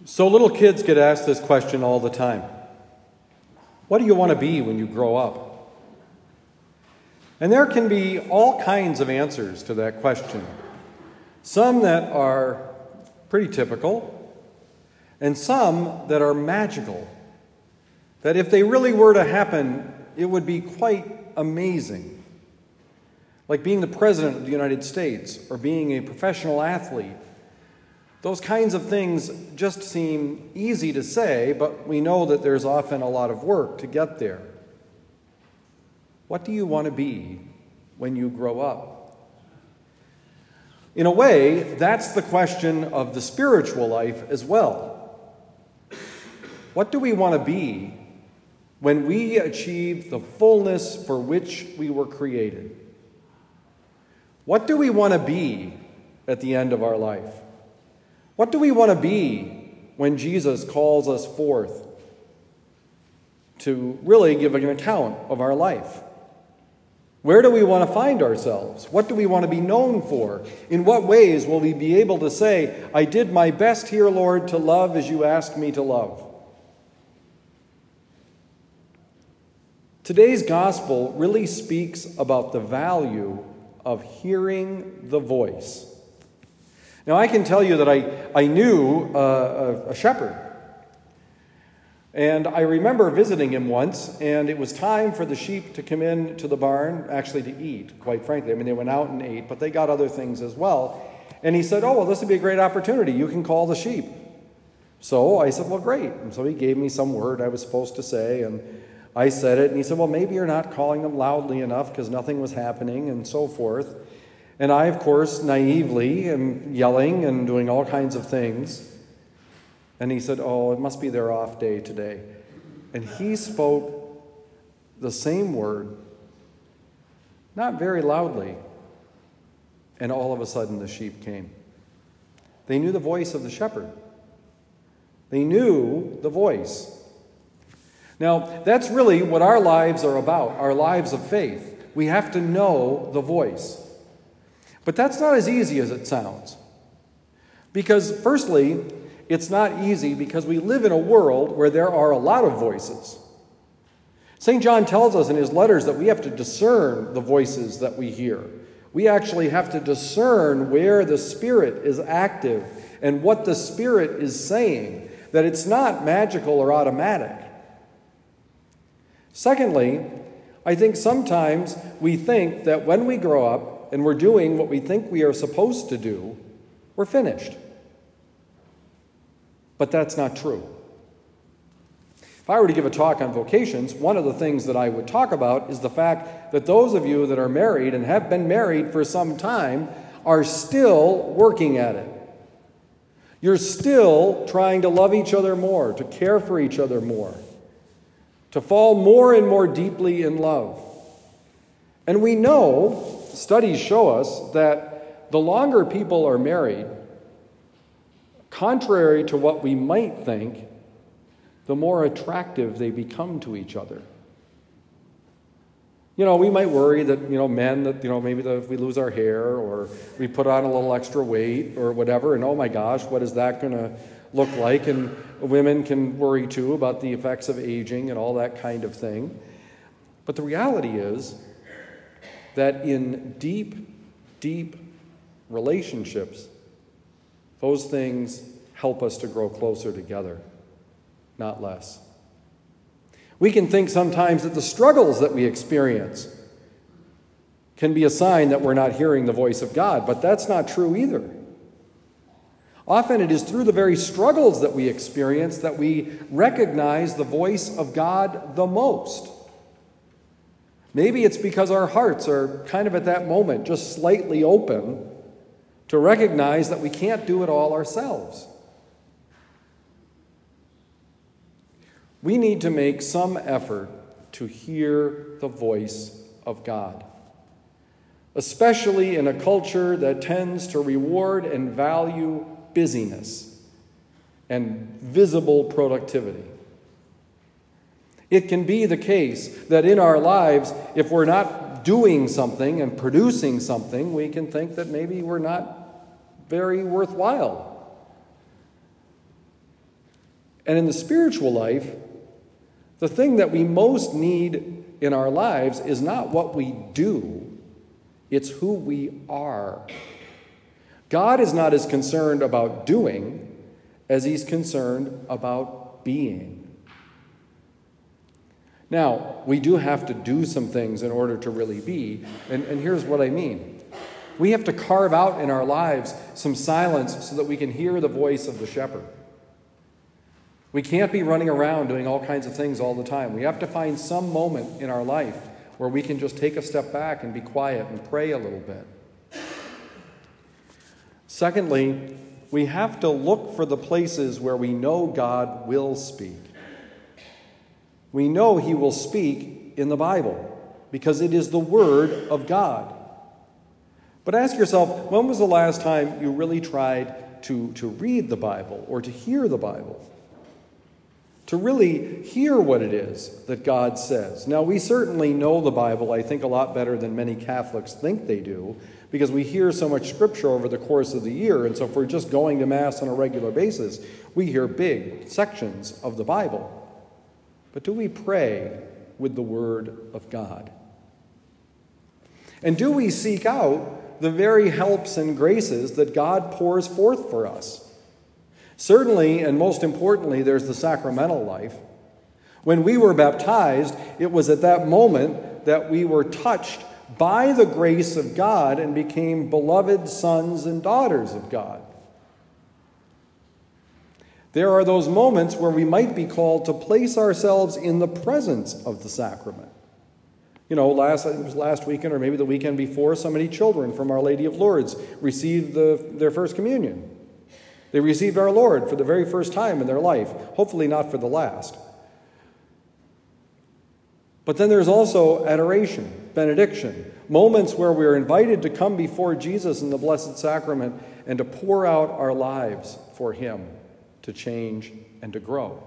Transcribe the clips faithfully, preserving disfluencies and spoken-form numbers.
So little kids get asked this question all the time. What do you want to be when you grow up? And there can be all kinds of answers to that question. Some that are pretty typical, and some that are magical. That if they really were to happen, it would be quite amazing. Like being the President of the United States or being a professional athlete. Those kinds of things just seem easy to say, but we know that there's often a lot of work to get there. What do you want to be when you grow up? In a way, that's the question of the spiritual life as well. What do we want to be when we achieve the fullness for which we were created? What do we want to be at the end of our life? What do we want to be when Jesus calls us forth to really give an account of our life? Where do we want to find ourselves? What do we want to be known for? In what ways will we be able to say, I did my best here, Lord, to love as you asked me to love? Today's gospel really speaks about the value of hearing the voice. Now, I can tell you that I, I knew uh, a, a shepherd. And I remember visiting him once, and it was time for the sheep to come in to the barn, actually to eat, quite frankly. I mean, they went out and ate, but they got other things as well. And he said, oh, well, this would be a great opportunity. You can call the sheep. So I said, well, great. And so he gave me some word I was supposed to say, and I said it. And he said, well, maybe you're not calling them loudly enough because nothing was happening, and so forth. And I, of course, naively am yelling and doing all kinds of things. And he said, oh, it must be their off day today. And he spoke the same word, not very loudly. And all of a sudden the sheep came. They knew the voice of the shepherd. They knew the voice. Now, that's really what our lives are about, our lives of faith. We have to know the voice. But that's not as easy as it sounds. Because, firstly, it's not easy because we live in a world where there are a lot of voices. Saint John tells us in his letters that we have to discern the voices that we hear. We actually have to discern where the Spirit is active and what the Spirit is saying, that it's not magical or automatic. Secondly, I think sometimes we think that when we grow up and we're doing what we think we are supposed to do, we're finished. But that's not true. If I were to give a talk on vocations, one of the things that I would talk about is the fact that those of you that are married and have been married for some time are still working at it. You're still trying to love each other more, to care for each other more, to fall more and more deeply in love. And we know, studies show us, that the longer people are married, contrary to what we might think, the more attractive they become to each other. You know, we might worry that, you know, men, that, you know, maybe the, if we lose our hair or we put on a little extra weight or whatever, and oh my gosh, what is that going to look like? And women can worry too about the effects of aging and all that kind of thing. But the reality is that in deep, deep relationships, those things help us to grow closer together, not less. We can think sometimes that the struggles that we experience can be a sign that we're not hearing the voice of God, but that's not true either. Often it is through the very struggles that we experience that we recognize the voice of God the most. Maybe it's because our hearts are kind of at that moment just slightly open to recognize that we can't do it all ourselves. We need to make some effort to hear the voice of God, especially in a culture that tends to reward and value busyness and visible productivity. It can be the case that in our lives, if we're not doing something and producing something, we can think that maybe we're not very worthwhile. And in the spiritual life, the thing that we most need in our lives is not what we do, it's who we are. God is not as concerned about doing as he's concerned about being. Now, we do have to do some things in order to really be, and, and here's what I mean. We have to carve out in our lives some silence so that we can hear the voice of the shepherd. We can't be running around doing all kinds of things all the time. We have to find some moment in our life where we can just take a step back and be quiet and pray a little bit. Secondly, we have to look for the places where we know God will speak. We know he will speak in the Bible because it is the Word of God. But ask yourself, when was the last time you really tried to, to read the Bible or to hear the Bible? To really hear what it is that God says. Now, we certainly know the Bible, I think, a lot better than many Catholics think they do, because we hear so much Scripture over the course of the year, and so if we're just going to Mass on a regular basis, we hear big sections of the Bible. But do we pray with the Word of God? And do we seek out the very helps and graces that God pours forth for us? Certainly, and most importantly, there's the sacramental life. When we were baptized, it was at that moment that we were touched by the grace of God and became beloved sons and daughters of God. There are those moments where we might be called to place ourselves in the presence of the sacrament. You know, last, it was last weekend or maybe the weekend before, so many children from Our Lady of Lourdes received the, their first communion. They received our Lord for the very first time in their life, hopefully not for the last. But then there's also adoration, benediction, moments where we're invited to come before Jesus in the Blessed Sacrament and to pour out our lives for him to change and to grow.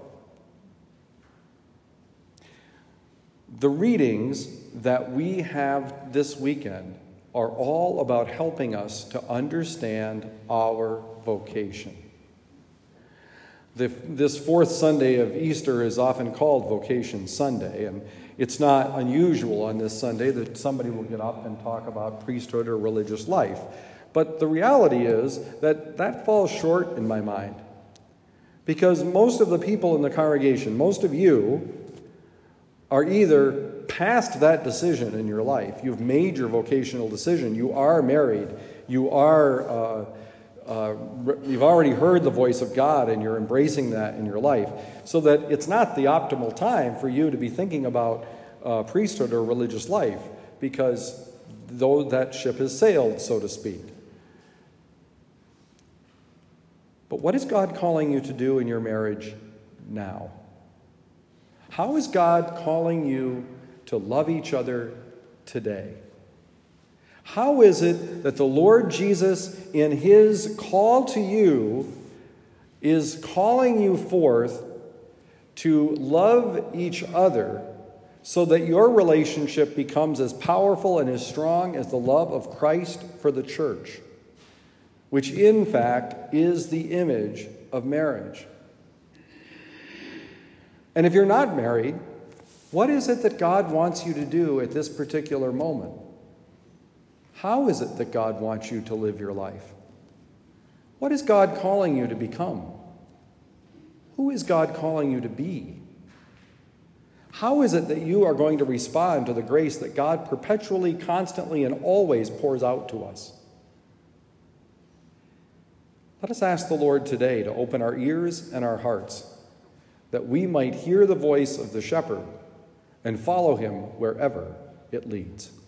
The readings that we have this weekend are all about helping us to understand our vocation. The, this fourth Sunday of Easter is often called Vocation Sunday, and it's not unusual on this Sunday that somebody will get up and talk about priesthood or religious life. But the reality is that that falls short in my mind, because most of the people in the congregation, most of you, are either past that decision in your life. You've made your vocational decision. You are married. You are, uh, uh, you've already heard the voice of God, and you're embracing that in your life. So that it's not the optimal time for you to be thinking about uh, priesthood or religious life, because though that ship has sailed, so to speak. But what is God calling you to do in your marriage now? How is God calling you to love each other today? How is it that the Lord Jesus, in his call to you, is calling you forth to love each other so that your relationship becomes as powerful and as strong as the love of Christ for the church, which in fact is the image of marriage? And if you're not married, what is it that God wants you to do at this particular moment? How is it that God wants you to live your life? What is God calling you to become? Who is God calling you to be? How is it that you are going to respond to the grace that God perpetually, constantly, and always pours out to us? Let us ask the Lord today to open our ears and our hearts, that we might hear the voice of the shepherd and follow him wherever it leads.